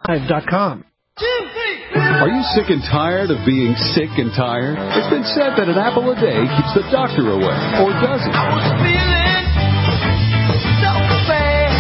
live.com. Are you sick and tired of being sick and tired? It's been said that an apple a day keeps the doctor away, or does it? I was feeling so bad.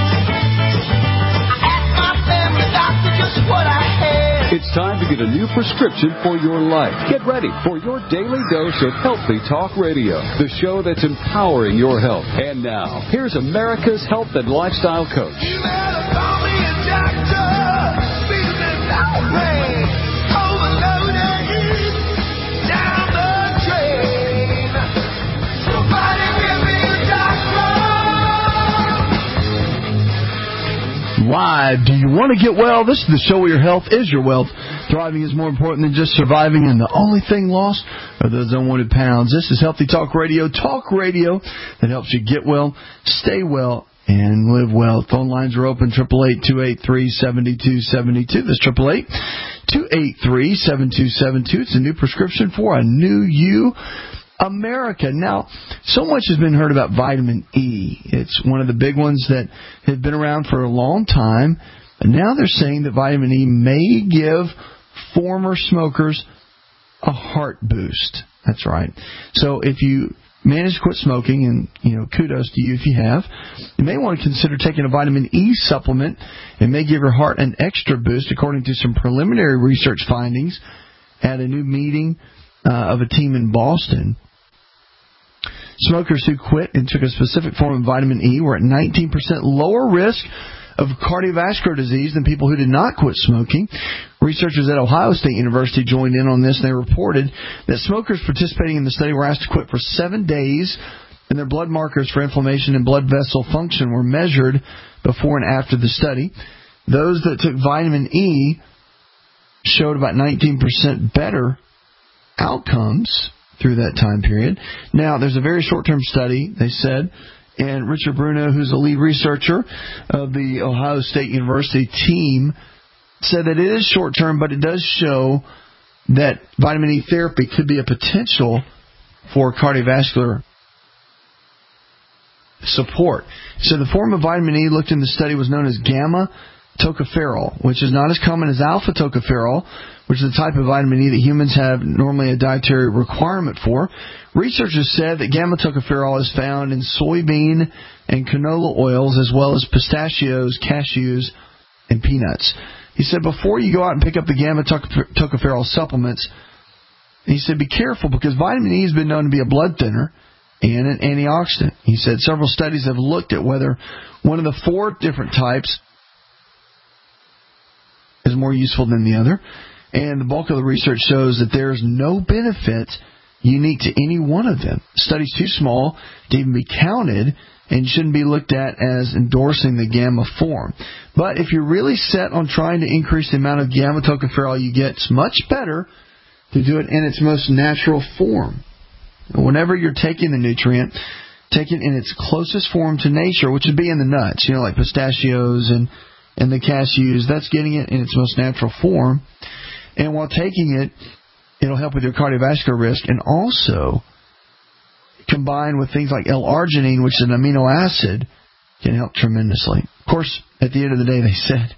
I asked my family doctor just what I had. It's time to get a new prescription for your life. Get ready for your daily dose of Healthy Talk Radio, the show that's empowering your health. And now, here's America's health and lifestyle coach. You better call me a doctor. Feeling no pain. Overloaded down the drain. Somebody give me a doctor. Live. Do you want to get well? This is the show where your health is your wealth. Thriving is more important than just surviving, and the only thing lost are those unwanted pounds. This is Healthy Talk Radio that helps you get well, stay well, and live well. Phone lines are open, 888-283-7272. That's 888-283-7272. It's a new prescription for a new you, America. Now, so much has been heard about vitamin E. It's one of the big ones that have been around for a long time. And now they're saying that vitamin E may give former smokers a heart boost. That's right. So if you manage to quit smoking, and kudos to you if you have, you may want to consider taking a vitamin E supplement. It may give your heart an extra boost, according to some preliminary research findings at a new meeting of a team in Boston. Smokers who quit and took a specific form of vitamin E were at 19% lower risk of cardiovascular disease than people who did not quit smoking. Researchers at Ohio State University joined in on this, and they reported that smokers participating in the study were asked to quit for 7 days, and their blood markers for inflammation and blood vessel function were measured before and after the study. Those that took vitamin E showed about 19% better outcomes through that time period. Now, there's a very short-term study, they said, and Richard Bruno, who's the lead researcher of the Ohio State University team, said that it is short-term, but it does show that vitamin E therapy could be a potential for cardiovascular support. So the form of vitamin E looked in the study was known as gamma tocopherol, which is not as common as alpha tocopherol, which is the type of vitamin E that humans have normally a dietary requirement for. Researchers said that gamma tocopherol is found in soybean and canola oils, as well as pistachios, cashews, and peanuts. He said before you go out and pick up the gamma tocopherol supplements, he said be careful, because vitamin E has been known to be a blood thinner and an antioxidant. He said several studies have looked at whether one of the 4 different types is more useful than the other, and the bulk of the research shows that there's no benefit unique to any one of them. The study's too small to even be counted and shouldn't be looked at as endorsing the gamma form. But if you're really set on trying to increase the amount of gamma tocopherol you get, it's much better to do it in its most natural form. Whenever you're taking the nutrient, take it in its closest form to nature, which would be in the nuts, like pistachios and the cashews. That's getting it in its most natural form. And while taking it, it'll help with your cardiovascular risk, and also combined with things like L-arginine, which is an amino acid, can help tremendously. Of course, at the end of the day, they said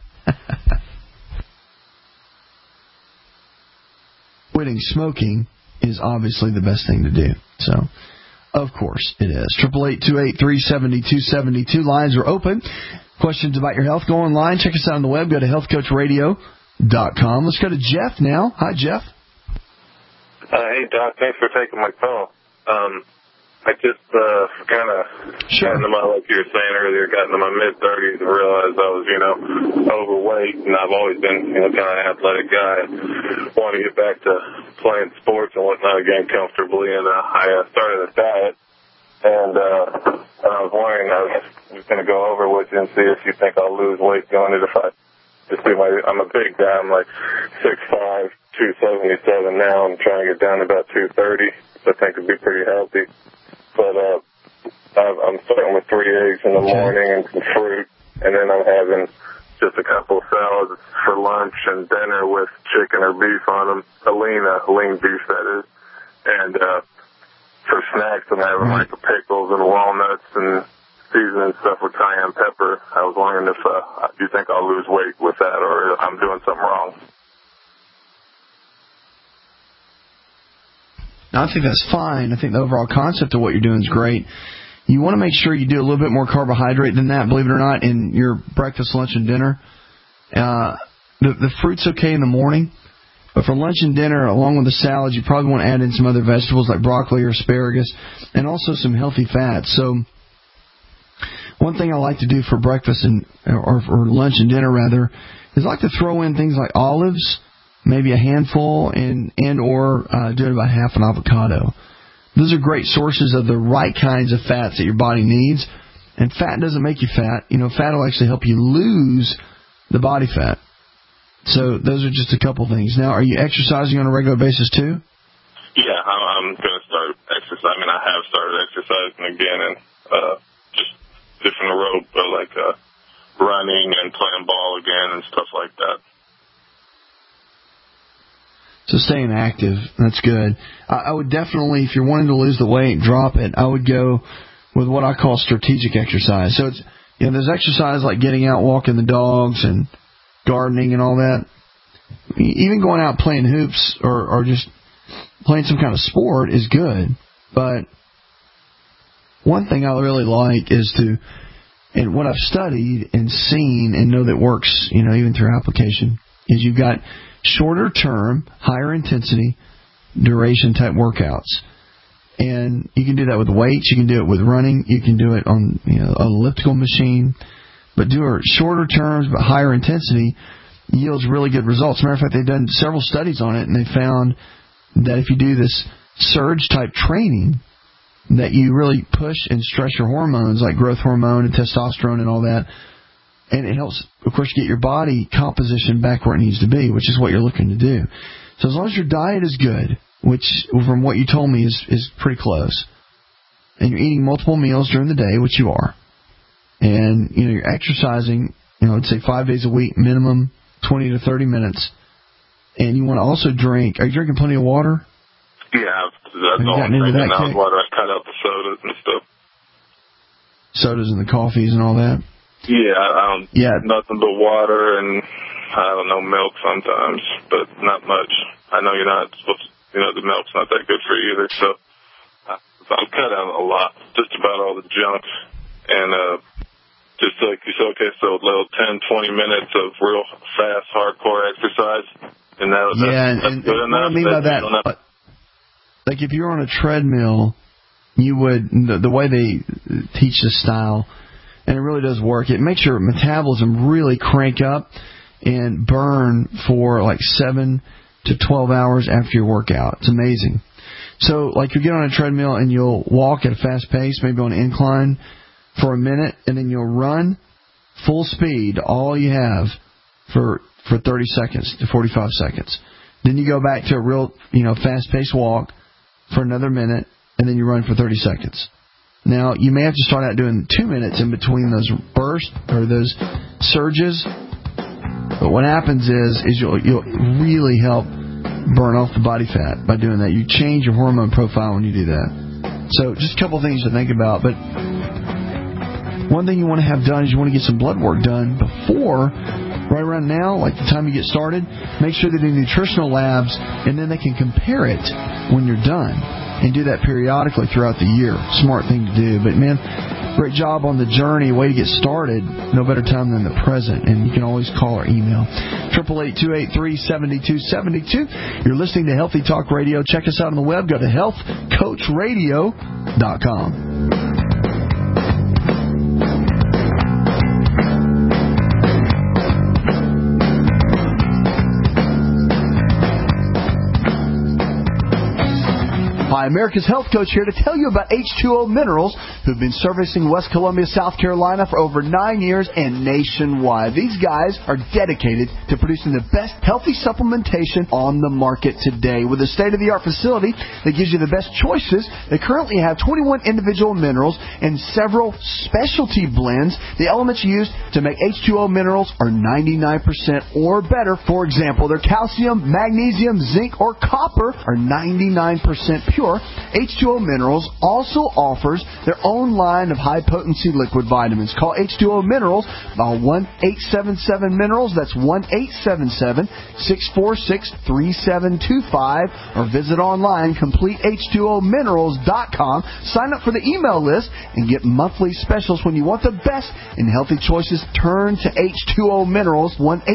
quitting smoking is obviously the best thing to do. So, of course, it is. 888-283-7272. Lines are open. Questions about your health, go online. Check us out on the web. Go to healthcoachradio.com. Let's go to Jeff now. Hi, Jeff. Hey, Doc. Thanks for taking my call. I just kind of got into my, like you were saying earlier, got into my mid-30s and realized I was, overweight, and I've always been, kind of an athletic guy. Want to get back to playing sports and whatnot again comfortably, and I started a diet. And I was wondering, I was just going to go over with you and see if you think I'll lose weight doing it. If I just do I'm a big guy. I'm like 6'5", 277 now. I'm trying to get down to about 230. So I think it'd be pretty healthy. But I'm starting with 3 eggs in the morning and some fruit. And then I'm having just a couple of salads for lunch and dinner with chicken or beef on them. Lean beef, that is. And for snacks, I'm having like pickles and walnuts and seasoning stuff with cayenne pepper. I was wondering if you think I'll lose weight with that, or I'm doing something wrong. I think that's fine. I think the overall concept of what you're doing is great. You want to make sure you do a little bit more carbohydrate than that, believe it or not, in your breakfast, lunch, and dinner. The fruit's okay in the morning, but for lunch and dinner, along with the salad, you probably want to add in some other vegetables like broccoli or asparagus, and also some healthy fats. So one thing I like to do for breakfast or for lunch and dinner, rather, is I like to throw in things like olives, maybe a handful, and or do about half an avocado. Those are great sources of the right kinds of fats that your body needs. And fat doesn't make you fat. Fat will actually help you lose the body fat. So those are just a couple things. Now, are you exercising on a regular basis too? Yeah, I'm going to start exercising. I mean, I have started exercising again, and just different road, but like running and playing ball again and stuff like that. So staying active, that's good. I would definitely, if you're wanting to lose the weight, drop it. I would go with what I call strategic exercise. So it's, there's exercise like getting out, walking the dogs, and gardening and all that. Even going out playing hoops or just playing some kind of sport is good. But one thing I really like is and what I've studied and seen and know that works, even through application, is you've got shorter term, higher intensity, duration type workouts. And you can do that with weights, you can do it with running, you can do it on an elliptical machine. But do it shorter terms but higher intensity yields really good results. As a matter of fact, they've done several studies on it, and they found that if you do this surge type training, that you really push and stress your hormones like growth hormone and testosterone and all that. And it helps, of course, get your body composition back where it needs to be, which is what you're looking to do. So as long as your diet is good, which from what you told me is pretty close, and you're eating multiple meals during the day, which you are, and you're exercising, I'd say 5 days a week, minimum 20 to 30 minutes, and you want to also drink. Are you drinking plenty of water? Yeah, that's all I'm drinking now is water. I cut out the sodas and stuff. Sodas and the coffees and all that? Yeah, nothing but water and, I don't know, milk sometimes, but not much. I know you're not supposed to, the milk's not that good for you either, so I'm cut out a lot, just about all the junk, and just like you said, okay, so a little 10, 20 minutes of real fast, hardcore exercise, and that's good enough. What I mean by that, like if you're on a treadmill, you would, the way they teach this style, and it really does work, it makes your metabolism really crank up and burn for like 7 to 12 hours after your workout. It's amazing. So like you get on a treadmill and you'll walk at a fast pace, maybe on an incline for a minute, and then you'll run full speed, all you have, for 30 seconds to 45 seconds. Then you go back to a real, fast-paced walk for another minute, and then you run for 30 seconds. Now, you may have to start out doing 2 minutes in between those bursts or those surges. But what happens is you'll really help burn off the body fat by doing that. You change your hormone profile when you do that. So just a couple things to think about. But one thing you want to have done is you want to get some blood work done before, right around now, like the time you get started. Make sure they do nutritional labs, and then they can compare it when you're done. And do that periodically throughout the year. Smart thing to do. But, man, great job on the journey. Way to get started. No better time than the present. And you can always call or email. 888-283-7272. You're listening to Healthy Talk Radio. Check us out on the web. Go to healthcoachradio.com. Hi, America's Health Coach here to tell you about H2O Minerals, who've been servicing West Columbia, South Carolina for over 9 years and nationwide. These guys are dedicated to producing the best healthy supplementation on the market today. With a state-of-the-art facility that gives you the best choices, they currently have 21 individual minerals and several specialty blends. The elements used to make H2O Minerals are 99% or better. For example, their calcium, magnesium, zinc, or copper are 99% pure Or H2O Minerals also offers their own line of high-potency liquid vitamins. Call H2O Minerals by 1-877-MINERALS. That's 1-877-646-3725. Or visit online, CompleteH2OMinerals.com. Sign up for the email list and get monthly specials. When you want the best in healthy choices, turn to H2O Minerals,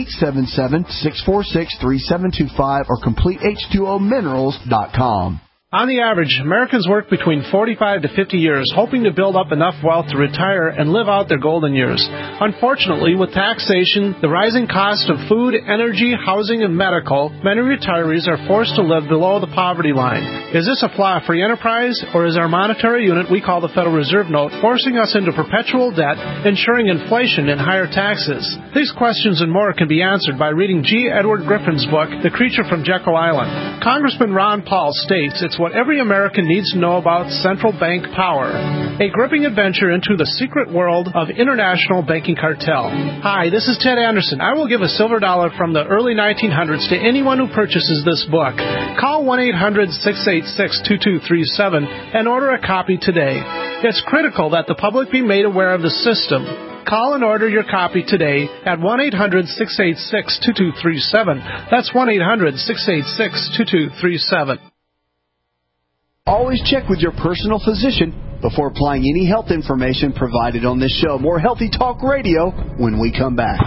1-877-646-3725 or CompleteH2OMinerals.com. On the average, Americans work between 45 to 50 years hoping to build up enough wealth to retire and live out their golden years. Unfortunately, with taxation, the rising cost of food, energy, housing, and medical, many retirees are forced to live below the poverty line. Is this a flaw free enterprise, or is our monetary unit we call the Federal Reserve Note forcing us into perpetual debt, ensuring inflation and higher taxes? These questions and more can be answered by reading G. Edward Griffin's book, The Creature from Jekyll Island. Congressman Ron Paul states it's what every American needs to know about central bank power. A gripping adventure into the secret world of international banking cartel. Hi, this is Ted Anderson. I will give a silver dollar from the early 1900s to anyone who purchases this book. Call 1-800-686-2237 and order a copy today. It's critical that the public be made aware of the system. Call and order your copy today at 1-800-686-2237. That's 1-800-686-2237. Always check with your personal physician before applying any health information provided on this show. More Healthy Talk Radio when we come back.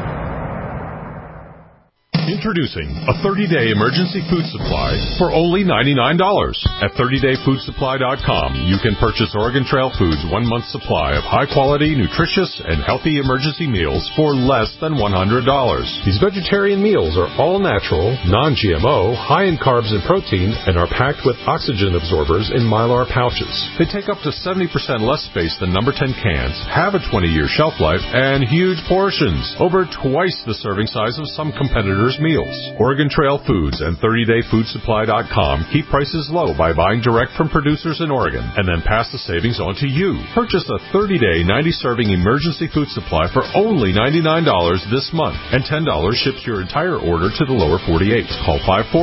Introducing a 30-day emergency food supply for only $99. At 30dayfoodsupply.com, you can purchase Oregon Trail Foods' 1-month supply of high-quality, nutritious, and healthy emergency meals for less than $100. These vegetarian meals are all natural, non-GMO, high in carbs and protein, and are packed with oxygen absorbers in Mylar pouches. They take up to 70% less space than number 10 cans, have a 20-year shelf life, and huge portions, over twice the serving size of some competitors' meals. Oregon Trail Foods and 30dayfoodsupply.com keep prices low by buying direct from producers in Oregon and then pass the savings on to you. Purchase a 30-day, 90-serving emergency food supply for only $99 this month, and $10 ships your entire order to the lower 48. Call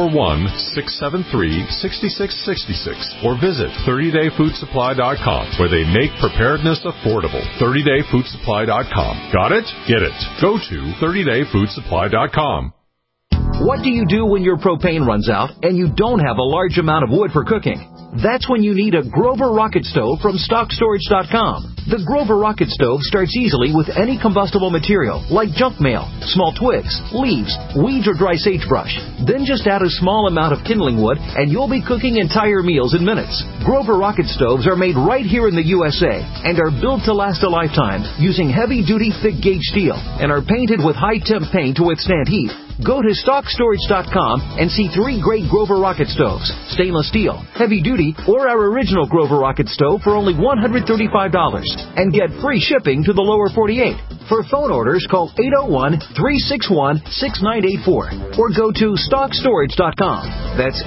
541-673-6666 or visit 30dayfoodsupply.com, where they make preparedness affordable. 30dayfoodsupply.com. Got it? Get it. Go to 30dayfoodsupply.com. What do you do when your propane runs out and you don't have a large amount of wood for cooking? That's when you need a Grover Rocket Stove from StockStorage.com. The Grover Rocket Stove starts easily with any combustible material like junk mail, small twigs, leaves, weeds, or dry sagebrush. Then just add a small amount of kindling wood and you'll be cooking entire meals in minutes. Grover Rocket Stoves are made right here in the USA and are built to last a lifetime using heavy-duty thick-gauge steel and are painted with high-temp paint to withstand heat. Go to StockStorage.com and see 3 great Grover Rocket Stoves, stainless steel, heavy-duty, or our original Grover Rocket Stove for only $135, and get free shipping to the lower 48. For phone orders, call 801-361-6984 or go to StockStorage.com. That's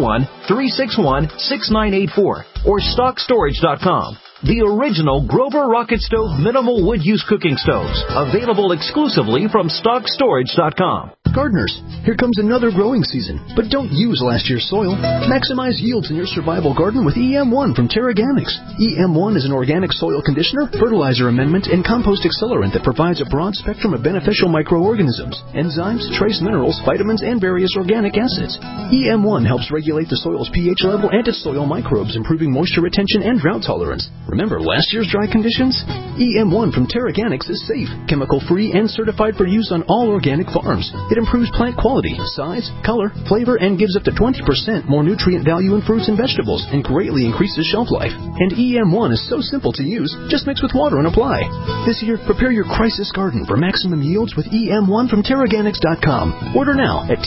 801-361-6984 or StockStorage.com. The original Grover Rocket Stove minimal wood use cooking stoves, available exclusively from StockStorage.com. Gardeners, here comes another growing season, but don't use last year's soil. Maximize yields in your survival garden with EM1 from Terraganics. EM1 is an organic soil conditioner, fertilizer amendment, and compost accelerant that provides a broad spectrum of beneficial microorganisms, enzymes, trace minerals, vitamins, and various organic acids. EM1 helps regulate the soil's pH level and its soil microbes, improving moisture retention and drought tolerance. Remember last year's dry conditions? EM1 from Terraganics is safe, chemical-free, and certified for use on all organic farms. It improves plant quality, size, color, flavor, and gives up to 20% more nutrient value in fruits and vegetables, and greatly increases shelf life. And EM1 is so simple to use, just mix with water and apply. This year, prepare your crisis garden for maximum yields with EM1 from Terraganics.com. Order now at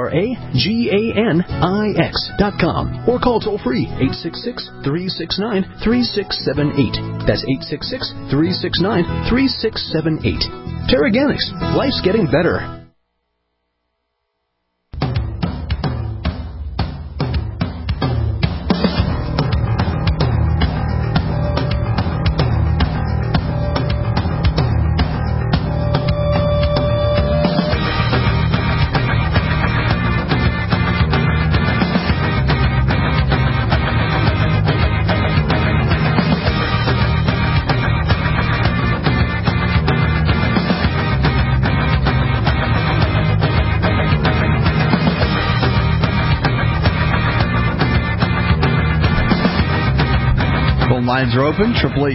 TerraGanix.com or call toll-free 866-369-3678. That's 866-369-3678. Terraganics. Life's getting better. Lines are open,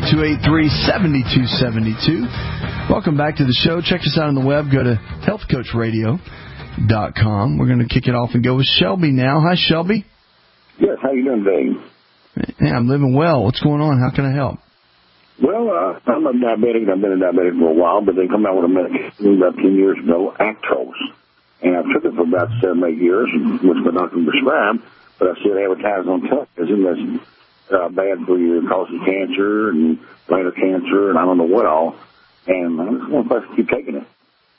888-283-7272. Welcome back to the show. Check us out on the web. Go to healthcoachradio.com. We're going to kick it off and go with Shelby now. Hi, Shelby. Yes, how you doing, Dave? Yeah, I'm living well. What's going on? How can I help? Well, I'm a diabetic. I've been a diabetic for a while, but they come out with a medication about 10 years ago, Actros. And I took it for about 7, 8 years, which my doctor prescribed, but I still advertised on television that's bad for you, causes cancer and bladder cancer and I don't know what all. And I just want to keep taking it.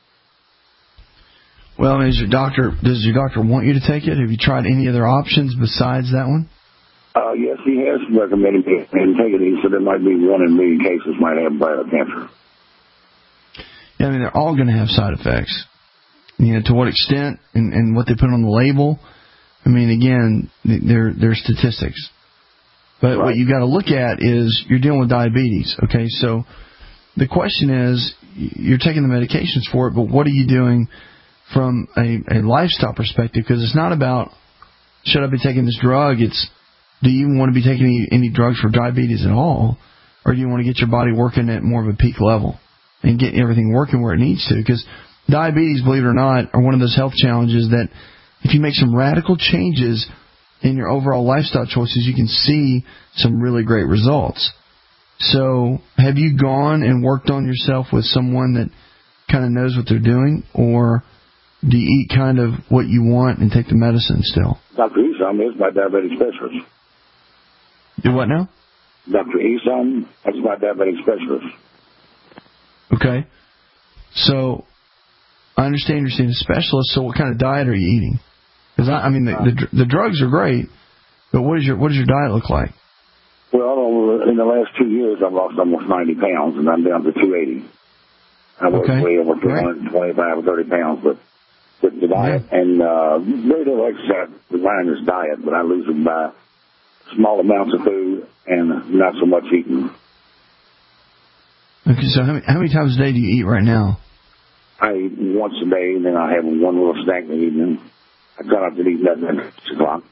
Well, does your doctor want you to take it? Have you tried any other options besides that one? Yes, he has recommended me and take it. He said there might be 1 in a million cases might have bladder cancer. Yeah, I mean, they're all going to have side effects. You know, to what extent and what they put on the label. I mean, again, they're statistics. But What you got to look at is you're dealing with diabetes, okay? So the question is, you're taking the medications for it, but what are you doing from a lifestyle perspective? Because it's not about, should I be taking this drug? It's, do you even want to be taking any drugs for diabetes at all? Or do you want to get your body working at more of a peak level and get everything working where it needs to? Because diabetes, believe it or not, are one of those health challenges that if you make some radical changes in your overall lifestyle choices, you can see some really great results. So have you gone and worked on yourself with someone that kind of knows what they're doing, or do you eat kind of what you want and take the medicine still? Dr. Esom is my diabetic specialist. Do what now? Dr. Esom is my diabetic specialist. Okay. So I understand you're seeing a specialist, so what kind of diet are you eating? Because I mean, the drugs are great, but what does your diet look like? Well, in the last 2 years, I've lost almost 90 pounds, and I'm down to 280. I was way over 225 or 30 pounds, but with the diet and very little exercise behind this diet, but I lose them by small amounts of food and not so much eating. Okay, so how many times a day do you eat right now? I eat once a day, and then I have one little snack in the evening. I try not to eat nothing at 6 o'clock.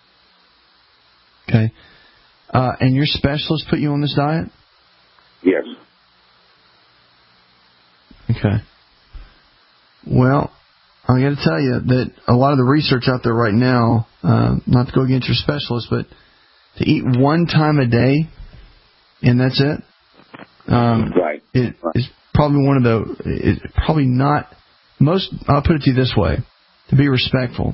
Okay. And your specialist put you on this diet? Yes. Okay. Well, I got to tell you that a lot of the research out there right now, not to go against your specialist, but to eat 1 time a day, and that's it. It is probably one of probably not most. I'll put it to you this way, to be respectful.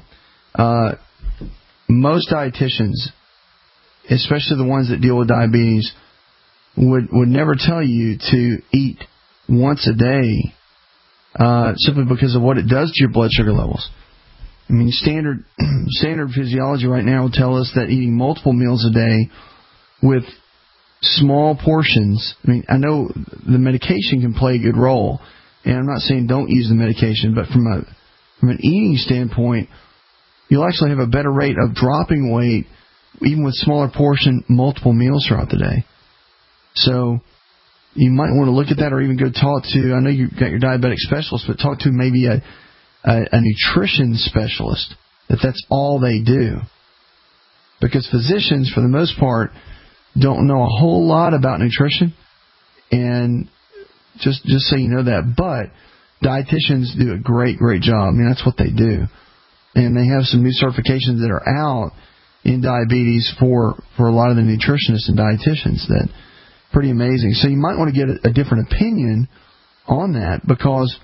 Most dietitians, especially the ones that deal with diabetes, would never tell you to eat once a day, simply because of what it does to your blood sugar levels. I mean, standard physiology right now will tell us that eating multiple meals a day with small portions. I mean, I know the medication can play a good role, and I'm not saying don't use the medication, but from an eating standpoint, you'll actually have a better rate of dropping weight even with smaller portion, multiple meals throughout the day. So you might want to look at that, or even go talk to, I know you've got your diabetic specialist, but talk to maybe a nutrition specialist, that's all they do. Because physicians, for the most part, don't know a whole lot about nutrition, and just so you know that. But dietitians do a great job. I mean, that's what they do. And they have some new certifications that are out in diabetes for a lot of the nutritionists and dietitians. That pretty amazing. So you might want to get a different opinion on that, because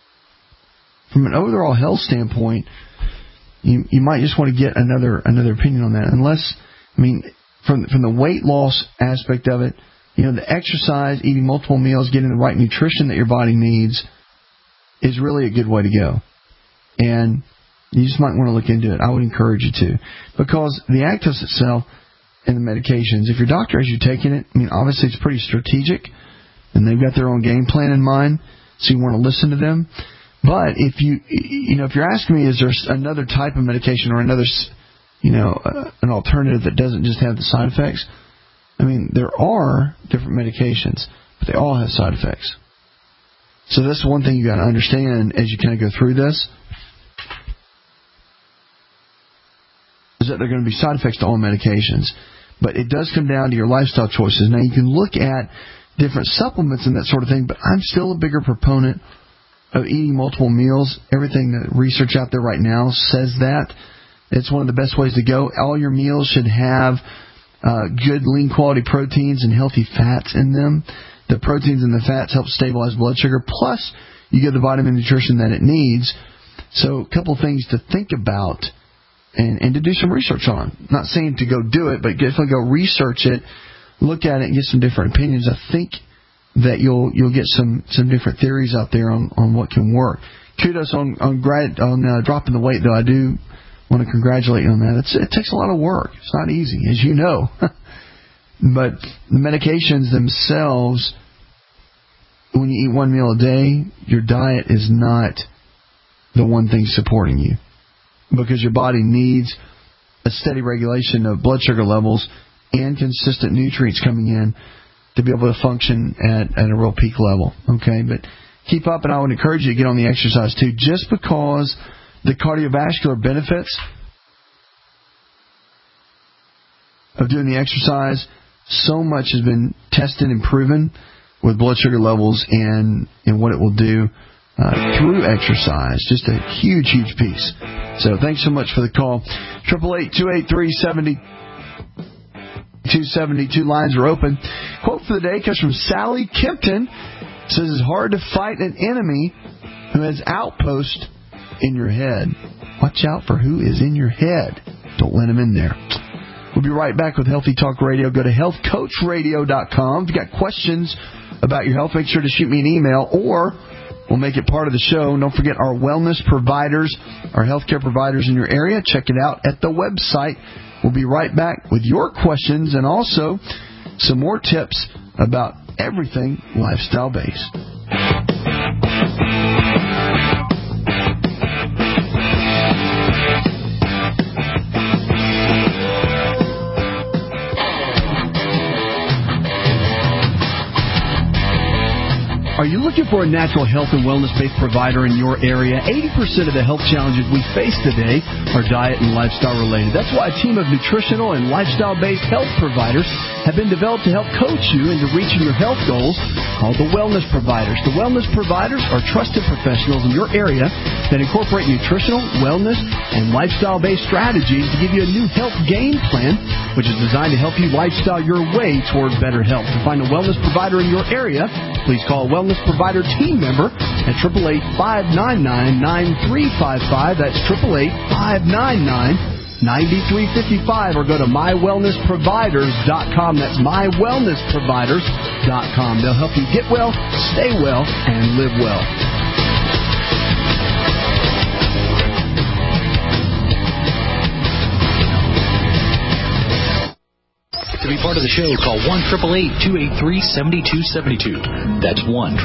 from an overall health standpoint, you might just want to get another opinion on that. Unless, I mean, from the weight loss aspect of it, you know, the exercise, eating multiple meals, getting the right nutrition that your body needs is really a good way to go. And you just might want to look into it. I would encourage you to. Because the Actos itself and the medications, if your doctor has you taking it, I mean, obviously it's pretty strategic, and they've got their own game plan in mind, so you want to listen to them. But if if you're asking me, is there another type of medication or another, an alternative that doesn't just have the side effects? I mean, there are different medications, but they all have side effects. So that's one thing you got to understand as you kind of go through this, is that there are going to be side effects to all medications. But it does come down to your lifestyle choices. Now, you can look at different supplements and that sort of thing, but I'm still a bigger proponent of eating multiple meals. Everything that research out there right now says that. It's one of the best ways to go. All your meals should have good, lean quality proteins and healthy fats in them. The proteins and the fats help stabilize blood sugar. Plus, you get the vitamin nutrition that it needs. So a couple things to think about and to do some research on. Not saying to go do it, but definitely go research it, look at it, and get some different opinions. I think that you'll get some different theories out there on what can work. Kudos on dropping the weight, though. I do want to congratulate you on that. It takes a lot of work. It's not easy, as you know. But the medications themselves, when you eat one meal a day, your diet is not the one thing supporting you, because your body needs a steady regulation of blood sugar levels and consistent nutrients coming in to be able to function at a real peak level. Okay, but keep up, and I would encourage you to get on the exercise too, just because the cardiovascular benefits of doing the exercise, so much has been tested and proven with blood sugar levels and what it will do through exercise. Just a huge, huge piece. So thanks so much for the call. 888-283-7272 lines are open. Quote for the day comes from Sally Kempton. It says it's hard to fight an enemy who has outposts in your head. Watch out for who is in your head. Don't let him in there. We'll be right back with Healthy Talk Radio. Go to healthcoachradio.com. If you've got questions about your health, make sure to shoot me an email, or we'll make it part of the show. And don't forget our wellness providers, our healthcare providers in your area. Check it out at the website. We'll be right back with your questions and also some more tips about everything lifestyle-based. Are you looking for a natural health and wellness-based provider in your area? 80% of the health challenges we face today are diet and lifestyle related. That's why a team of nutritional and lifestyle-based health providers have been developed to help coach you into reaching your health goals, called the Wellness Providers. The Wellness Providers are trusted professionals in your area that incorporate nutritional, wellness, and lifestyle-based strategies to give you a new health game plan, which is designed to help you lifestyle your way toward better health. To find a wellness provider in your area, please call a Wellness Provider team member at 888-599-9355. That's 888-599-9355. Or go to mywellnessproviders.com. That's mywellnessproviders.com. They'll help you get well, stay well, and live well. To be part of the show, call 1-888-283-7272. That's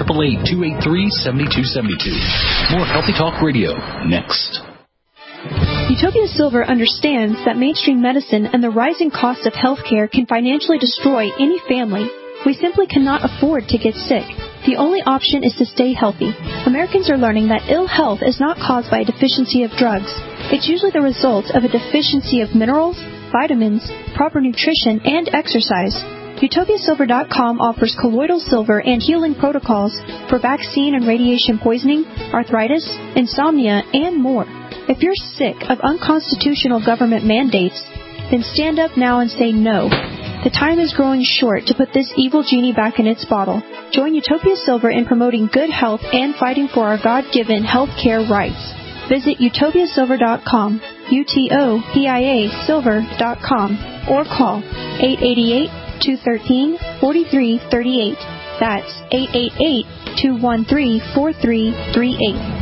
1-888-283-7272. More Healthy Talk Radio next. Utopia Silver understands that mainstream medicine and the rising cost of healthcare can financially destroy any family. We simply cannot afford to get sick. The only option is to stay healthy. Americans are learning that ill health is not caused by a deficiency of drugs. It's usually the result of a deficiency of minerals, vitamins, proper nutrition, and exercise. UtopiaSilver.com offers colloidal silver and healing protocols for vaccine and radiation poisoning, arthritis, insomnia, and more. If you're sick of unconstitutional government mandates, then stand up now and say no. The time is growing short to put this evil genie back in its bottle. Join Utopia Silver in promoting good health and fighting for our God-given health care rights. Visit utopiasilver.com, UTOPIA silver.com, or call 888-213-4338. That's 888-213-4338.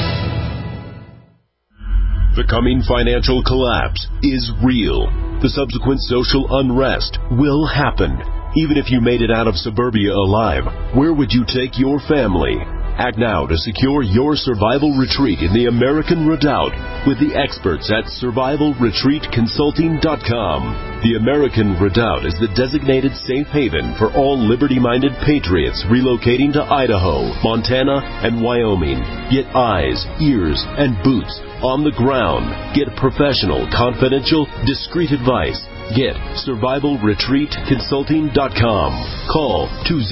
The coming financial collapse is real. The subsequent social unrest will happen. Even if you made it out of suburbia alive, where would you take your family? Act now to secure your survival retreat in the American Redoubt with the experts at survivalretreatconsulting.com. The American Redoubt is the designated safe haven for all liberty-minded patriots relocating to Idaho, Montana, and Wyoming. Get eyes, ears, and boots on the ground. Get professional, confidential, discreet advice Get survivalretreatconsulting.com. Call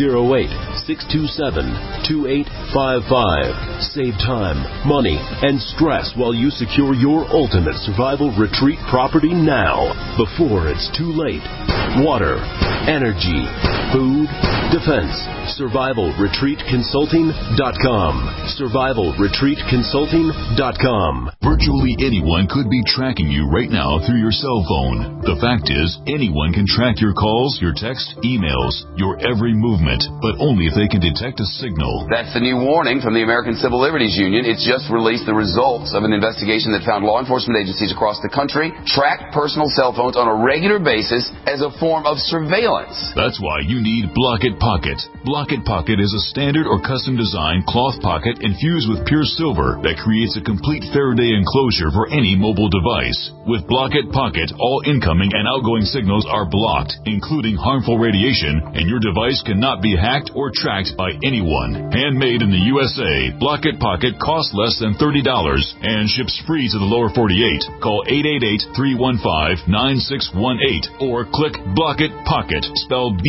208-627-2855. Save time, money, and stress while you secure your ultimate survival retreat property now, before it's too late. Water, energy, food, defense. survivalretreatconsulting.com. survivalretreatconsulting.com. Virtually anyone could be tracking you right now through your cell phone. The fact is, anyone can track your calls, your texts, emails, your every movement, but only if they can detect a signal. That's the new warning from the American Civil Liberties Union. It's just released the results of an investigation that found law enforcement agencies across the country track personal cell phones on a regular basis as a form of surveillance. That's why you need Block-It Pocket. Block-It Pocket is a standard or custom-designed cloth pocket infused with pure silver that creates a complete Faraday enclosure for any mobile device. With Block-It Pocket, all incoming and outgoing signals are blocked, including harmful radiation, and your device cannot be hacked or tracked by anyone. Handmade in the USA, Block-It Pocket costs less than $30 and ships free to the lower 48. Call 888-315-9618 or click Block-It Pocket, spelled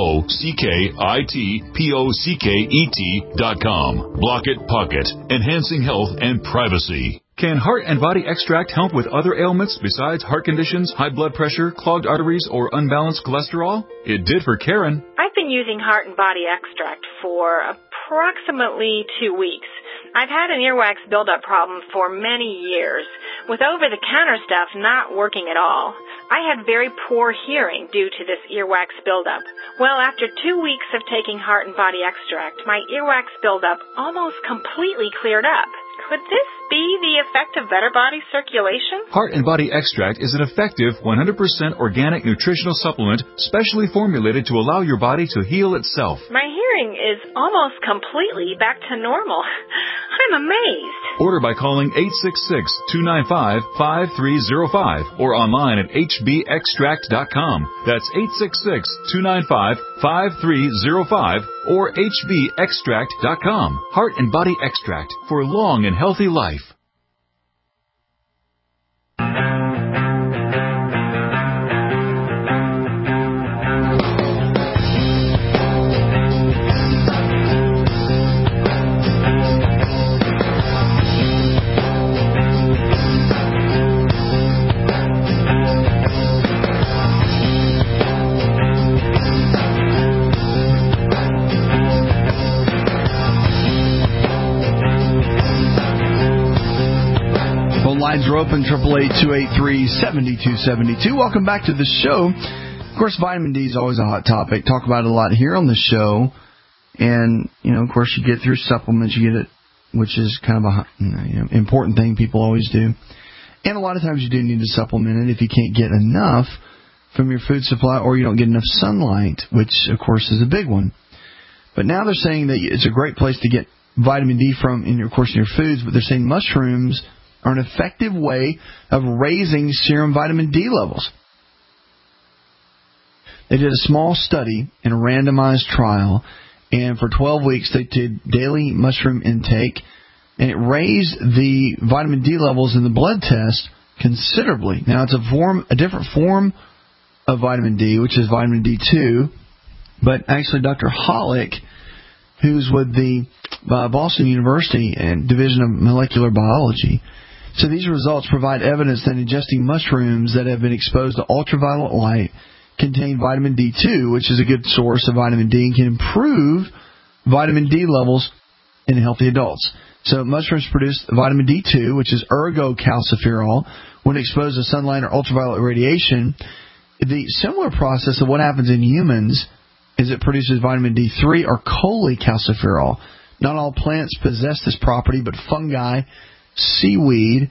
BLOCKITPOCKET.com. Block-It Pocket, enhancing health and privacy. Can Heart and Body Extract help with other ailments besides heart conditions, high blood pressure, clogged arteries, or unbalanced cholesterol? It did for Karen. I've been using Heart and Body Extract for approximately 2 weeks. I've had an earwax buildup problem for many years, with over-the-counter stuff not working at all. I had very poor hearing due to this earwax buildup. Well, after 2 weeks of taking Heart and Body Extract, my earwax buildup almost completely cleared up. Could this be the effect of better body circulation? Heart and Body Extract is an effective 100% organic nutritional supplement specially formulated to allow your body to heal itself. My hearing is almost completely back to normal. I'm amazed. Order by calling 866-295-5305 or online at hbextract.com. That's 866-295-5305 or hbextract.com. Heart and Body Extract for long and healthy life. Lines are open, 888-283-7272. Welcome back to the show. Of course, vitamin D is always a hot topic. Talk about it a lot here on the show. And, of course, you get through supplements, you get it, which is kind of a important thing people always do. And a lot of times you do need to supplement it if you can't get enough from your food supply or you don't get enough sunlight, which, of course, is a big one. But now they're saying that it's a great place to get vitamin D from, in your foods, but they're saying mushrooms are an effective way of raising serum vitamin D levels. They did a small study in a randomized trial, and for 12 weeks they did daily mushroom intake, and it raised the vitamin D levels in the blood test considerably. Now, it's a different form of vitamin D, which is vitamin D2, but actually Dr. Hollick, who's with the Boston University and Division of Molecular Biology, so these results provide evidence that ingesting mushrooms that have been exposed to ultraviolet light contain vitamin D2, which is a good source of vitamin D and can improve vitamin D levels in healthy adults. So mushrooms produce vitamin D2, which is ergocalciferol, when exposed to sunlight or ultraviolet radiation. The similar process of what happens in humans is it produces vitamin D3 or cholecalciferol. Not all plants possess this property, but fungi, seaweed,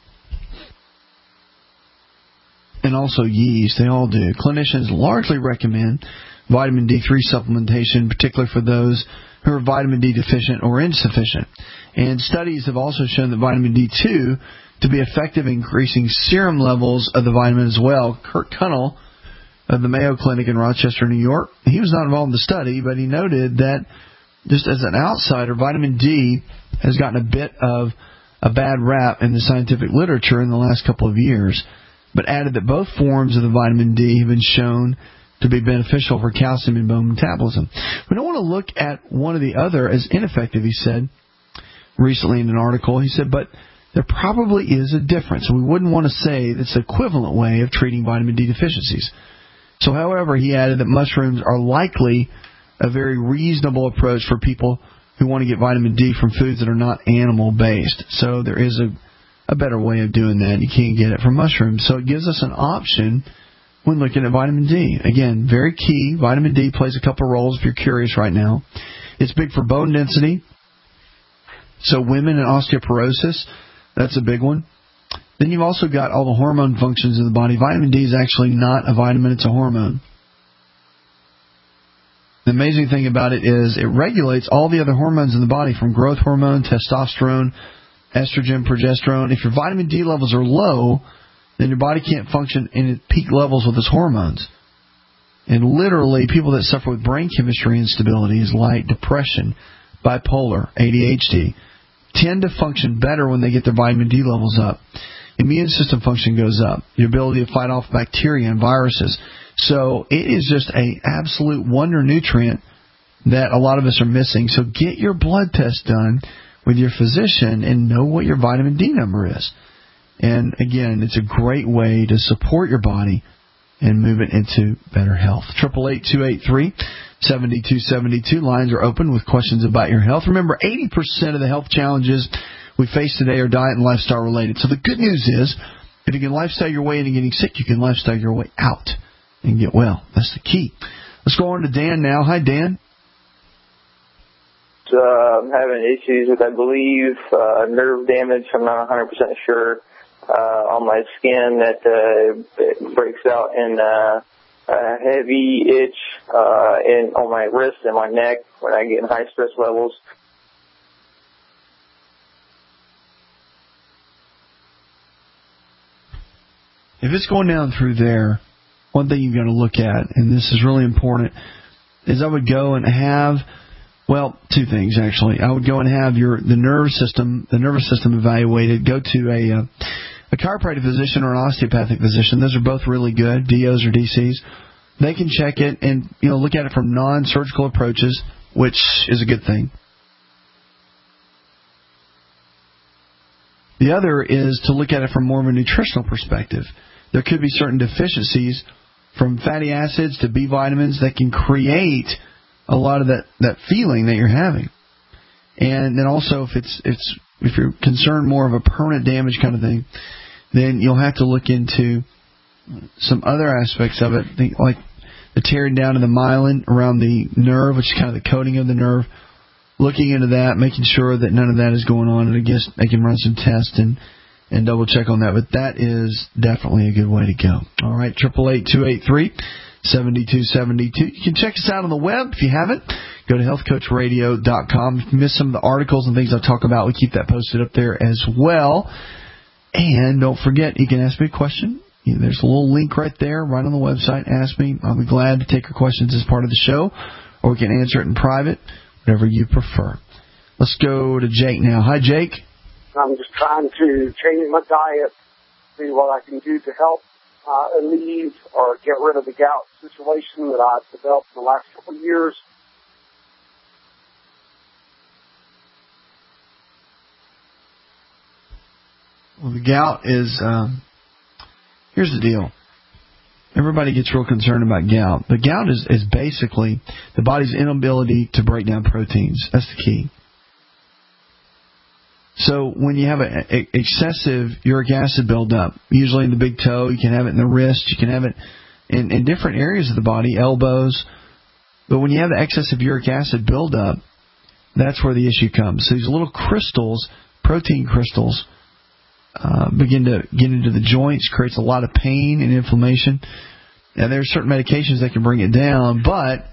and also yeast, they all do. Clinicians largely recommend vitamin D3 supplementation, particularly for those who are vitamin D deficient or insufficient. And studies have also shown that vitamin D2 to be effective in increasing serum levels of the vitamin as well. Kurt Kunnell of the Mayo Clinic in Rochester, New York, he was not involved in the study, but he noted that just as an outsider, vitamin D has gotten a bit of a bad rap in the scientific literature in the last couple of years. but added that both forms of the vitamin D have been shown to be beneficial for calcium and bone metabolism. We don't want to look at one or the other as ineffective, he said recently in an article. He said, but there probably is a difference. We wouldn't want to say it's an equivalent way of treating vitamin D deficiencies. So, however, he added that mushrooms are likely a very reasonable approach for people who want to get vitamin D from foods that are not animal-based. So there is a better way of doing that. You can't get it from mushrooms. So it gives us an option when looking at vitamin D. Again, very key. Vitamin D plays a couple roles if you're curious right now. It's big for bone density. So women and osteoporosis, that's a big one. Then you've also got all the hormone functions in the body. Vitamin D is actually not a vitamin, it's a hormone. The amazing thing about it is it regulates all the other hormones in the body, from growth hormone, testosterone, estrogen, progesterone. If your vitamin D levels are low, then your body can't function in peak levels with its hormones. And literally, people that suffer with brain chemistry instabilities like depression, bipolar, ADHD, tend to function better when they get their vitamin D levels up. Immune system function goes up. Your ability to fight off bacteria and viruses. So it is just an absolute wonder nutrient that a lot of us are missing. So get your blood test done with your physician and know what your vitamin D number is. And again, it's a great way to support your body and move it into better health. 888-283-7272. Lines are open with questions about your health. Remember, 80% of the health challenges we face today are diet and lifestyle related. So the good news is, if you can lifestyle your way into getting sick, you can lifestyle your way out and get well. That's the key. Let's go on to Dan now. Hi, Dan. I'm having issues with, I believe, nerve damage. I'm not 100% sure. On my skin that it breaks out in a heavy itch on my wrist and my neck when I get in high stress levels. If it's going down through there, one thing you've got to look at, and this is really important, is I would go and have, well, two things actually. I would go and have the nervous system evaluated. Go to a chiropractic physician or an osteopathic physician. Those are both really good, DOs or DCs. They can check it and look at it from non-surgical approaches, which is a good thing. The other is to look at it from more of a nutritional perspective. There could be certain deficiencies from fatty acids to B vitamins that can create a lot of that feeling that you're having. And then also if you're concerned more of a permanent damage kind of thing, then you'll have to look into some other aspects of it, like the tearing down of the myelin around the nerve, which is kind of the coating of the nerve. Looking into that, making sure that none of that is going on, and I guess they can run some tests and double check on that. But that is definitely a good way to go. All right, 888-283-7272. You can check us out on the web if you haven't. Go to healthcoachradio.com. If you missed some of the articles and things I talk about, we keep that posted up there as well. And don't forget, you can ask me a question. There's a little link right there, right on the website. Ask me. I'll be glad to take your questions as part of the show, or we can answer it in private, whatever you prefer. Let's go to Jake now. Hi, Jake. I'm just trying to change my diet, see what I can do to help alleviate or get rid of the gout situation that I've developed in the last couple of years. Well, the gout is, here's the deal. Everybody gets real concerned about gout. The gout is basically the body's inability to break down proteins. That's the key. So when you have an excessive uric acid buildup, usually in the big toe, you can have it in the wrist, you can have it in different areas of the body, elbows. But when you have the excessive uric acid buildup, that's where the issue comes. So these little crystals, protein crystals, begin to get into the joints, creates a lot of pain and inflammation. And there are certain medications that can bring it down, but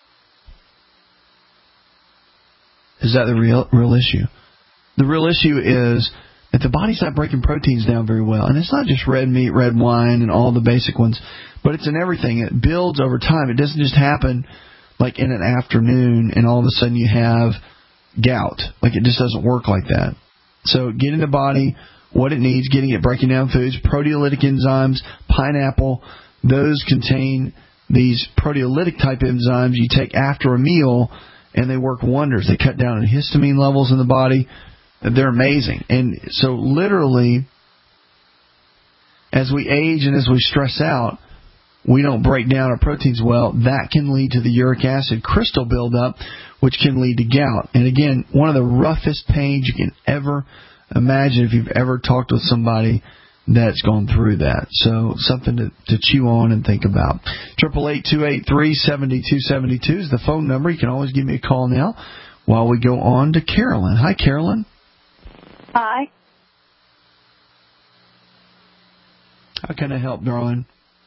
is that the real issue? The real issue is that the body's not breaking proteins down very well. And it's not just red meat, red wine, and all the basic ones, but it's in everything. It builds over time. It doesn't just happen like in an afternoon and all of a sudden you have gout. Like, it just doesn't work like that. So get in the body, what it needs, getting it, breaking down foods. Proteolytic enzymes, pineapple, those contain these proteolytic type enzymes you take after a meal, and they work wonders. They cut down on histamine levels in the body. They're amazing. And so literally, as we age and as we stress out, we don't break down our proteins well. That can lead to the uric acid crystal buildup, which can lead to gout. And again, one of the roughest pains you can ever imagine if you've ever talked with somebody that's gone through that. So something to chew on and think about. 888-283-7272 is the phone number. You can always give me a call now while we go on to Carolyn. Hi, Carolyn. Hi. How can I help, darling?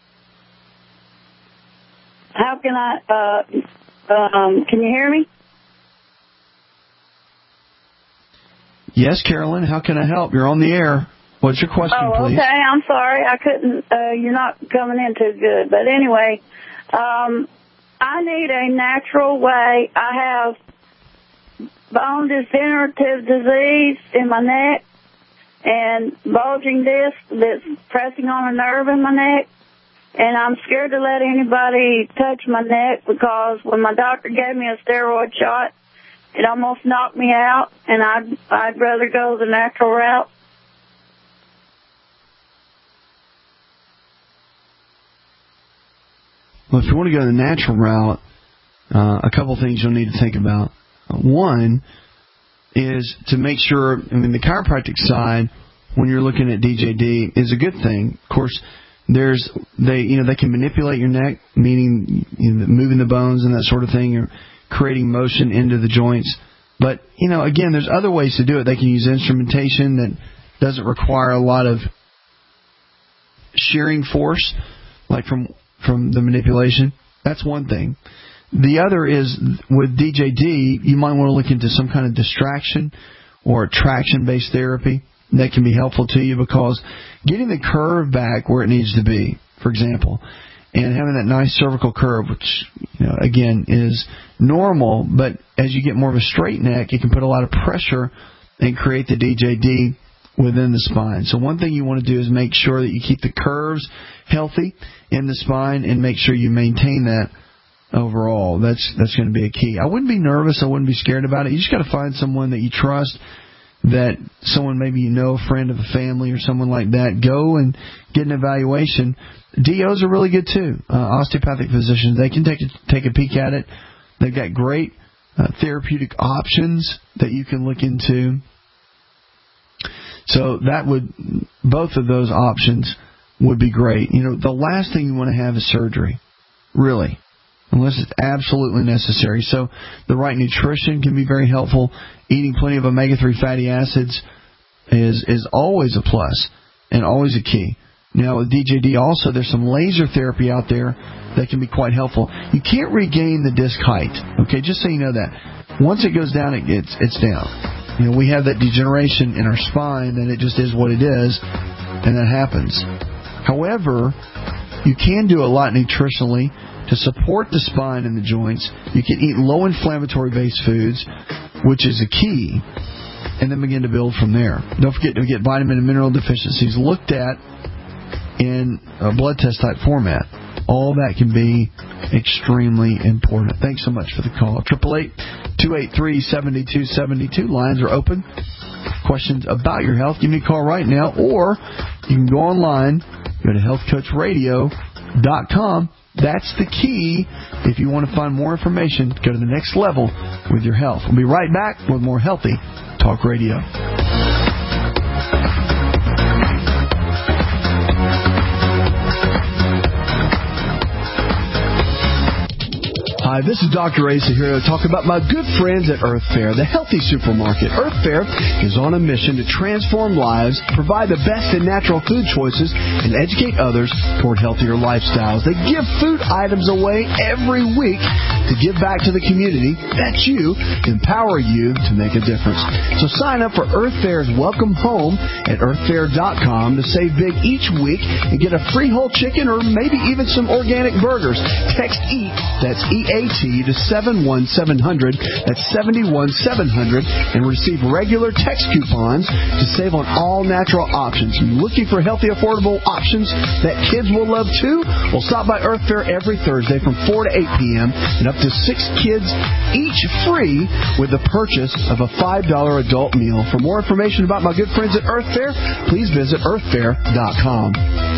How can I, can you hear me? Yes, Carolyn, how can I help? You're on the air. What's your question, please? Okay, I'm sorry. I couldn't, you're not coming in too good. But anyway, I need a natural way. I have bone degenerative disease in my neck and bulging disc that's pressing on a nerve in my neck. And I'm scared to let anybody touch my neck because when my doctor gave me a steroid shot, it almost knocked me out, and I'd rather go the natural route. Well, if you want to go the natural route, a couple things you'll need to think about. One is to make sure, the chiropractic side, when you're looking at DJD, is a good thing. Of course, they can manipulate your neck, meaning moving the bones and that sort of thing, or creating motion into the joints. But, again, there's other ways to do it. They can use instrumentation that doesn't require a lot of shearing force, like from the manipulation. That's one thing. The other is, with DJD, you might want to look into some kind of distraction or traction-based therapy. That can be helpful to you because getting the curve back where it needs to be, for example, and having that nice cervical curve, which, again, is normal, but as you get more of a straight neck, it can put a lot of pressure and create the DJD within the spine. So one thing you want to do is make sure that you keep the curves healthy in the spine and make sure you maintain that overall. That's going to be a key. I wouldn't be nervous. I wouldn't be scared about it. You just got to find someone that you trust, that someone maybe a friend of a family or someone like that. Go and get an evaluation. DOs are really good too. Osteopathic physicians, they can take a peek at it. They've got great therapeutic options that you can look into. So both of those options would be great. The last thing you want to have is surgery, really, unless it's absolutely necessary. So the right nutrition can be very helpful. Eating plenty of omega-3 fatty acids is always a plus and always a key. Now with DJD also, there's some laser therapy out there that can be quite helpful. You can't regain the disc height, okay, just so you know that. Once it goes down, it's down. We have that degeneration in our spine, and it just is what it is, and that happens. However, you can do a lot nutritionally to support the spine and the joints. You can eat low-inflammatory based foods, which is a key, and then begin to build from there. Don't forget to get vitamin and mineral deficiencies looked at in a blood test type format. All that can be extremely important. Thanks so much for the call. 888-283-7272. Lines are open. Questions about your health, give me a call right now, or you can go online, go to healthcoachradio.com. That's the key. If you want to find more information, go to the next level with your health. We'll be right back with more Healthy Talk Radio. Hi, this is Dr. Asa here to talk about my good friends at Earth Fare, the healthy supermarket. Earth Fare is on a mission to transform lives, provide the best in natural food choices, and educate others toward healthier lifestyles. They give food items away every week to give back to the community. That's you. Empower you to make a difference. So sign up for Earth Fair's Welcome Home at earthfair.com to save big each week and get a free whole chicken or maybe even some organic burgers. Text EAT, that's EAT, to 71700, that's 71700, and receive regular text coupons to save on all natural options. Looking for healthy, affordable options that kids will love too? Well, stop by Earth Fair every Thursday from 4 to 8 p.m. and up to 6 kids each free with the purchase of a $5 adult meal. For more information about my good friends at Earth Fair, please visit earthfair.com.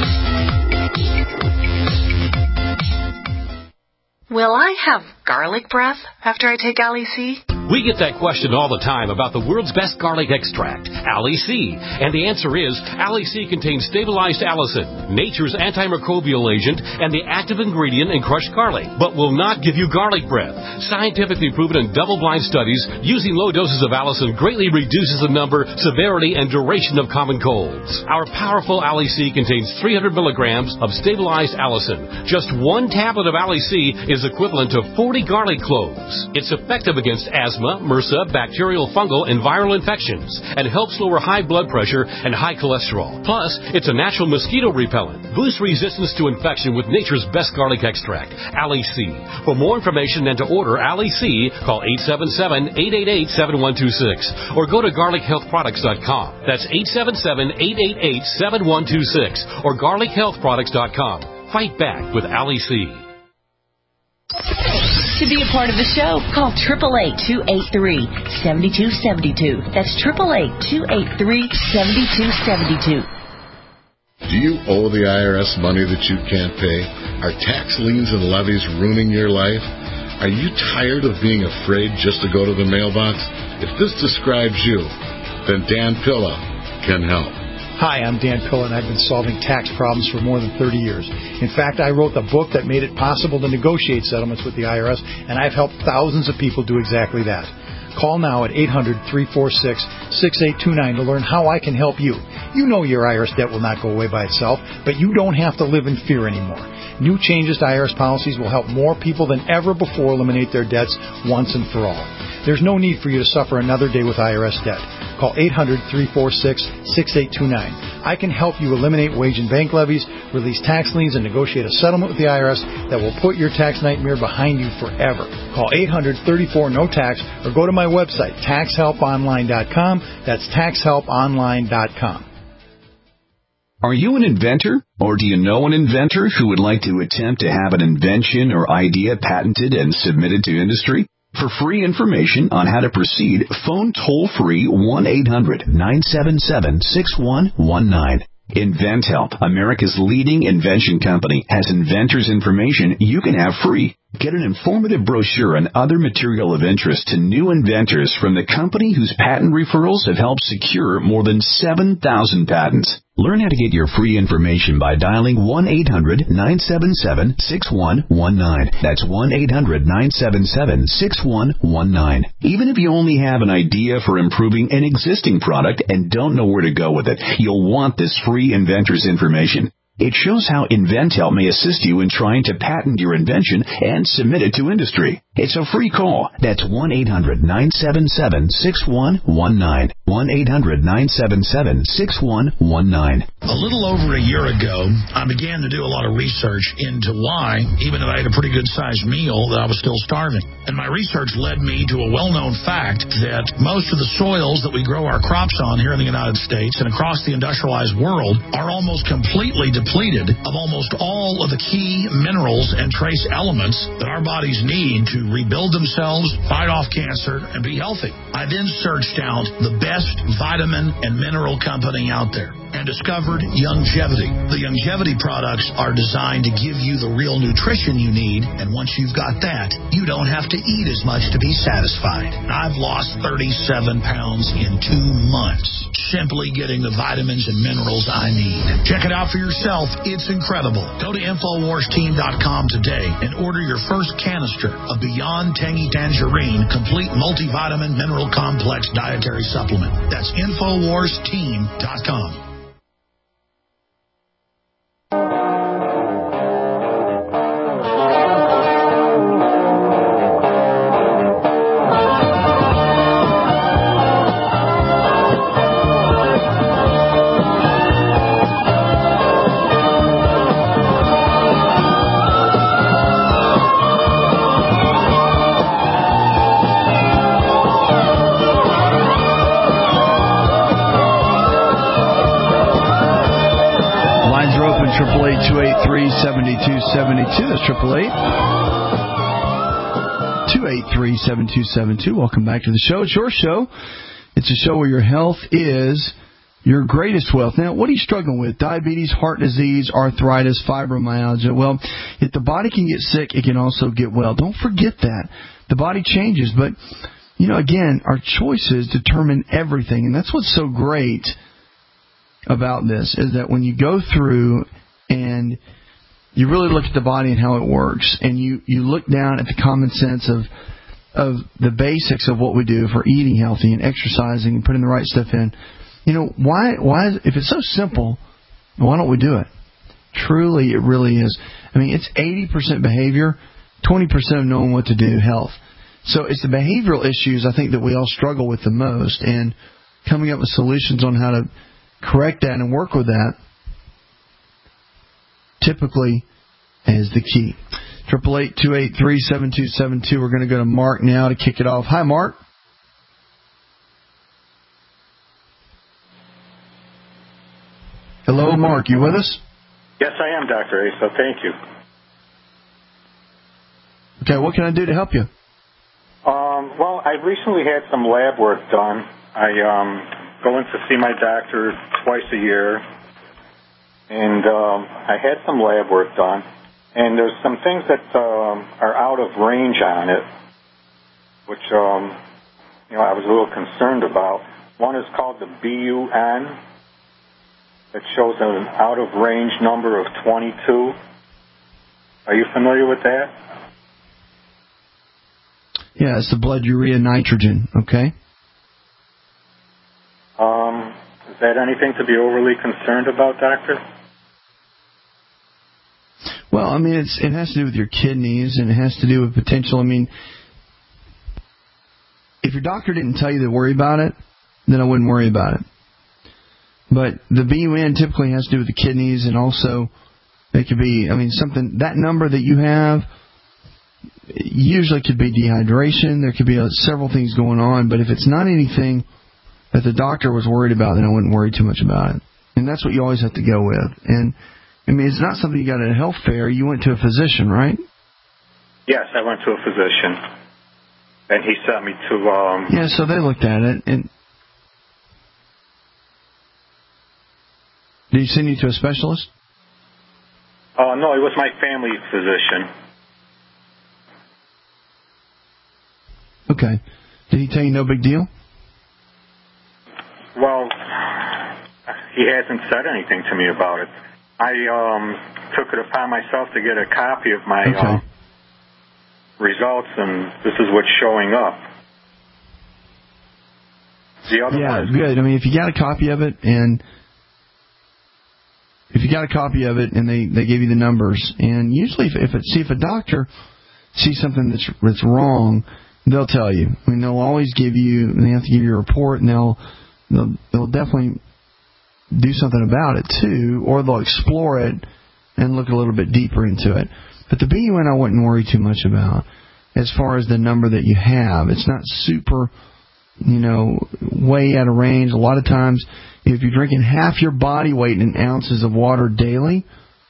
Will I have garlic breath after I take Ali-C? We get that question all the time about the world's best garlic extract, Ali-C. And the answer is, Ali-C contains stabilized allicin, nature's antimicrobial agent, and the active ingredient in crushed garlic, but will not give you garlic breath. Scientifically proven in double-blind studies, using low doses of allicin greatly reduces the number, severity, and duration of common colds. Our powerful Ali-C contains 300 milligrams of stabilized allicin. Just one tablet of Ali-C is equivalent to 40 garlic cloves. It's effective against asthma, MRSA, bacterial, fungal, and viral infections, and helps lower high blood pressure and high cholesterol. Plus, it's a natural mosquito repellent. Boost resistance to infection with nature's best garlic extract, Ali-C. For more information and to order Ali-C, call 877-888-7126 or go to garlichealthproducts.com. That's 877-888-7126 or garlichealthproducts.com. Fight back with Ali-C. To be a part of the show, call 888-283-7272. That's 888-283-7272. Do you owe the IRS money that you can't pay? Are tax liens and levies ruining your life? Are you tired of being afraid just to go to the mailbox? If this describes you, then Dan Pilla can help. Hi, I'm Dan Pilla, and I've been solving tax problems for more than 30 years. In fact, I wrote the book that made it possible to negotiate settlements with the IRS, and I've helped thousands of people do exactly that. Call now at 800-346-6829 to learn how I can help you. You know your IRS debt will not go away by itself, but you don't have to live in fear anymore. New changes to IRS policies will help more people than ever before eliminate their debts once and for all. There's no need for you to suffer another day with IRS debt. Call 800-346-6829. I can help you eliminate wage and bank levies, release tax liens, and negotiate a settlement with the IRS that will put your tax nightmare behind you forever. Call 800-34-NO-TAX or go to my website, taxhelponline.com. That's taxhelponline.com. Are you an inventor? Or do you know an inventor who would like to attempt to have an invention or idea patented and submitted to industry? For free information on how to proceed, phone toll-free 1-800-977-6119. InventHelp, America's leading invention company, has inventors' information you can have free. Get an informative brochure and other material of interest to new inventors from the company whose patent referrals have helped secure more than 7,000 patents. Learn how to get your free information by dialing 1-800-977-6119. That's 1-800-977-6119. Even if you only have an idea for improving an existing product and don't know where to go with it, you'll want this free inventor's information. It shows how InventHelp may assist you in trying to patent your invention and submit it to industry. It's a free call. That's 1-800-977-6119. 1-800-977-6119. A little over a year ago, I began to do a lot of research into why, even if I ate a pretty good-sized meal, that I was still starving. And my research led me to a well-known fact that most of the soils that we grow our crops on here in the United States and across the industrialized world are almost completely depleted of almost all of the key minerals and trace elements that our bodies need to rebuild themselves, fight off cancer, and be healthy. I then searched out the best vitamin and mineral company out there and discovered Youngevity. The Youngevity products are designed to give you the real nutrition you need, and once you've got that, you don't have to eat as much to be satisfied. I've lost 37 pounds in 2 months, simply getting the vitamins and minerals I need. Check it out for yourself. It's incredible. Go to InfoWarsTeam.com today and order your first canister of Beyond Tangy Tangerine Complete Multivitamin Mineral Complex Dietary Supplement. That's InfoWarsTeam.com. Lines are open, 888-283-7272. That's 888-283-7272. Welcome back to the show. It's your show. It's a show where your health is your greatest wealth. Now, what are you struggling with? Diabetes, heart disease, arthritis, fibromyalgia. Well, if the body can get sick, it can also get well. Don't forget that. The body changes, but, you know, again, our choices determine everything. And that's what's so great about this, is that when you go through and you really look at the body and how it works, and you look down at the common sense of the basics of what we do for eating healthy and exercising and putting the right stuff in, you know, why if it's so simple, why don't we do it? Truly, it really is. I mean, it's 80% behavior, 20% of knowing what to do, health. So it's the behavioral issues, I think, that we all struggle with the most, and coming up with solutions on how to correct that and work with that typically is the key. 888-283-7272. We're going to go to Mark now to kick it off. Hi, Mark. Hello, Mark. You with us? Yes, I am, Dr. Asa. Thank you. Okay, what can I do to help you? Well, I recently had some lab work done. I go in to see my doctor twice a year, and I had some lab work done, and there's some things that are out of range on it, which I was a little concerned about. One is called the BUN. It shows an out-of-range number of 22. Are you familiar with that? Yeah, it's the blood urea nitrogen, okay? Is that anything to be overly concerned about, Doctor? Well, I mean, it has to do with your kidneys, and it has to do with potential. I mean, if your doctor didn't tell you to worry about it, then I wouldn't worry about it. But the BUN typically has to do with the kidneys, and also it could be, I mean, something, that number that you have usually could be dehydration. There could be several things going on, but if it's not anything that the doctor was worried about, then I wouldn't worry too much about it. And that's what you always have to go with. And, I mean, it's not something you got at a health fair. You went to a physician, right? Yes, I went to a physician, and he sent me to... Yeah, so they looked at it, and... Did he send you to a specialist? No, it was my family physician. Okay. Did he tell you no big deal? Well, he hasn't said anything to me about it. I took it upon myself to get a copy of my results, and this is what's showing up. The other yeah, good. I mean, if you got a copy of it, and they give you the numbers, and usually if a doctor sees something that's wrong, they'll tell you. I mean, they'll always give you, they have to give you a report, and they'll definitely do something about it too, or they'll explore it and look a little bit deeper into it. But the BUN I wouldn't worry too much about as far as the number that you have. It's not super, way out of range. A lot of times, if you're drinking half your body weight in ounces of water daily,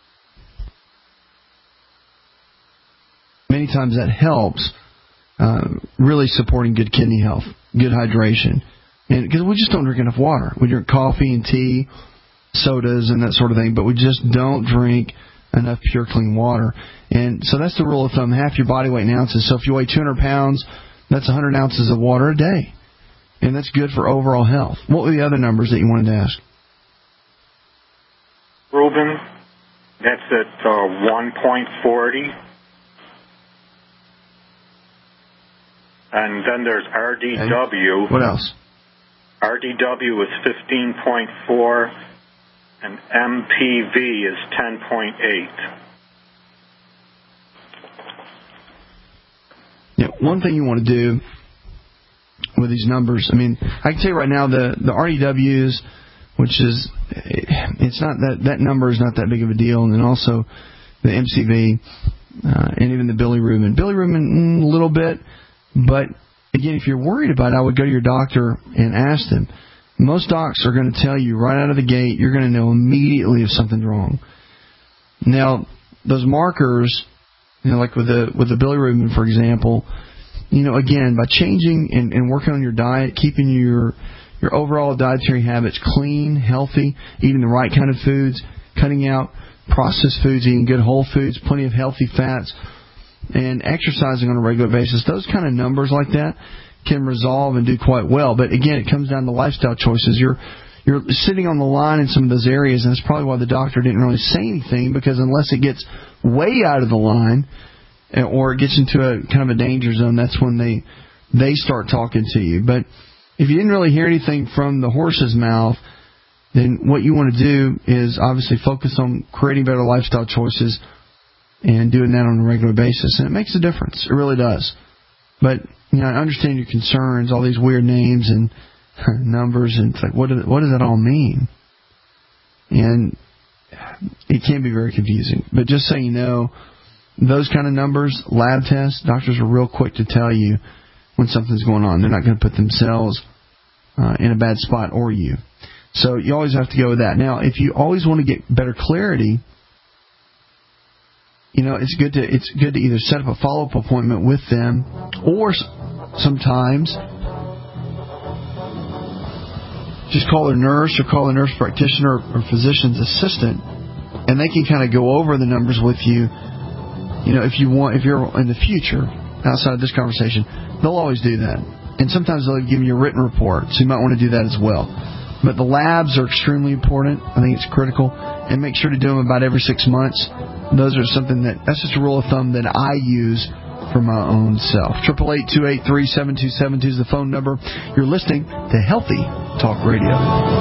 many times that helps really supporting good kidney health, good hydration. And because we just don't drink enough water. We drink coffee and tea, sodas and that sort of thing, but we just don't drink enough pure, clean water. And so that's the rule of thumb, half your body weight in ounces. So if you weigh 200 pounds, that's 100 ounces of water a day. And that's good for overall health. What were the other numbers that you wanted to ask? Reuben, that's at 1.40. And then there's RDW. Okay. What else? RDW is 15.4, and MPV is 10.8. Yeah, one thing you want to do with these numbers, I mean, I can tell you right now the RDWs, which is, it's not that number is not that big of a deal, and then also the MCV and even the bilirubin. Bilirubin, a little bit, but again, if you're worried about it, I would go to your doctor and ask them. I most docs are going to tell you right out of the gate, you're going to know immediately if something's wrong. Now, those markers, like with the bilirubin, for example, again, by changing and working on your diet, keeping your overall dietary habits clean, healthy, eating the right kind of foods, cutting out processed foods, eating good whole foods, plenty of healthy fats, and exercising on a regular basis, those kind of numbers like that can resolve and do quite well. But again, it comes down to lifestyle choices. You're sitting on the line in some of those areas, and that's probably why the doctor didn't really say anything, because unless it gets way out of the line or it gets into a kind of a danger zone, that's when they start talking to you. But if you didn't really hear anything from the horse's mouth, then what you want to do is obviously focus on creating better lifestyle choices and doing that on a regular basis. And it makes a difference. It really does. But, I understand your concerns, all these weird names and numbers, and it's like, what does that all mean? And it can be very confusing. But just so you know, those kind of numbers, lab tests, doctors are real quick to tell you when something's going on. They're not going to put themselves in a bad spot or you. So you always have to go with that. Now, if you always want to get better clarity, it's good to either set up a follow-up appointment with them, or sometimes just call their nurse or call a nurse practitioner or physician's assistant, and they can kind of go over the numbers with you. If you're in the future outside of this conversation, they'll always do that. And sometimes they'll give you a written report, so you might want to do that as well. But the labs are extremely important. I think it's critical. And make sure to do them about every 6 months. Those are that's just a rule of thumb that I use for my own self. 888-283-7272 is the phone number. You're listening to Healthy Talk Radio.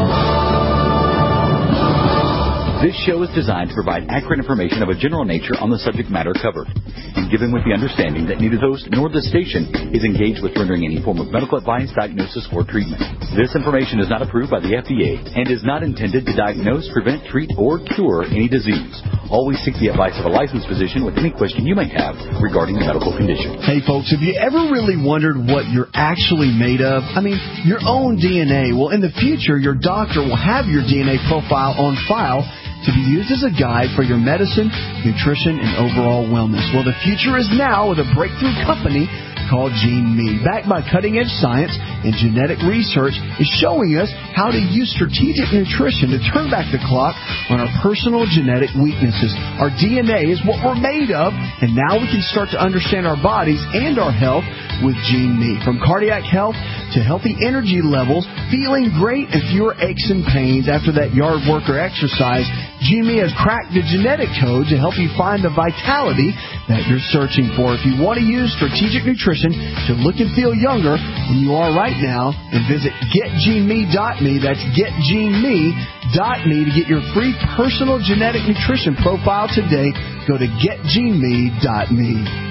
This show is designed to provide accurate information of a general nature on the subject matter covered, and given with the understanding that neither host nor the station is engaged with rendering any form of medical advice, diagnosis, or treatment. This information is not approved by the FDA and is not intended to diagnose, prevent, treat, or cure any disease. Always seek the advice of a licensed physician with any question you may have regarding a medical condition. Hey folks, have you ever really wondered what you're actually made of? I mean, your own DNA. Well, in the future, your doctor will have your DNA profile on file to be used as a guide for your medicine, nutrition, and overall wellness. Well, the future is now with a breakthrough company called GeneMe. Backed by cutting-edge science and genetic research, is showing us how to use strategic nutrition to turn back the clock on our personal genetic weaknesses. Our DNA is what we're made of, and now we can start to understand our bodies and our health with GeneMe. From cardiac health to healthy energy levels, feeling great, and fewer aches and pains after that yard work or exercise, GeneMe has cracked the genetic code to help you find the vitality that you're searching for. If you want to use strategic nutrition to look and feel younger than you are right now, then visit getgeneme.me. That's getgeneme.me to get your free personal genetic nutrition profile today. Go to getgeneme.me.